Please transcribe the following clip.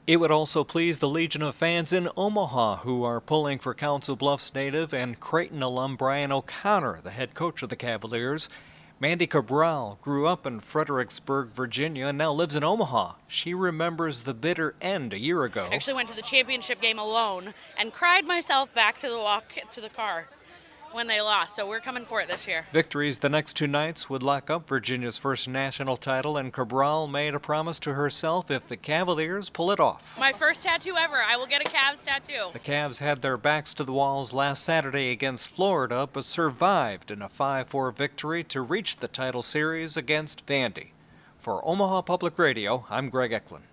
It would also please the legion of fans in Omaha who are pulling for Council Bluffs native and Creighton alum Brian O'Connor, the head coach of the Cavaliers. Mandy Cabral grew up in Fredericksburg, Virginia, and now lives in Omaha. She remembers the bitter end a year ago. I actually went to the championship game alone and cried myself back to the walk to the car when they lost, so we're coming for it this year. Victories the next two nights would lock up Virginia's first national title, and Cabral made a promise to herself if the Cavaliers pull it off. My first tattoo ever. I will get a Cavs tattoo. The Cavs had their backs to the walls last Saturday against Florida, but survived in a 5-4 victory to reach the title series against Vandy. For Omaha Public Radio, I'm Greg Eklund.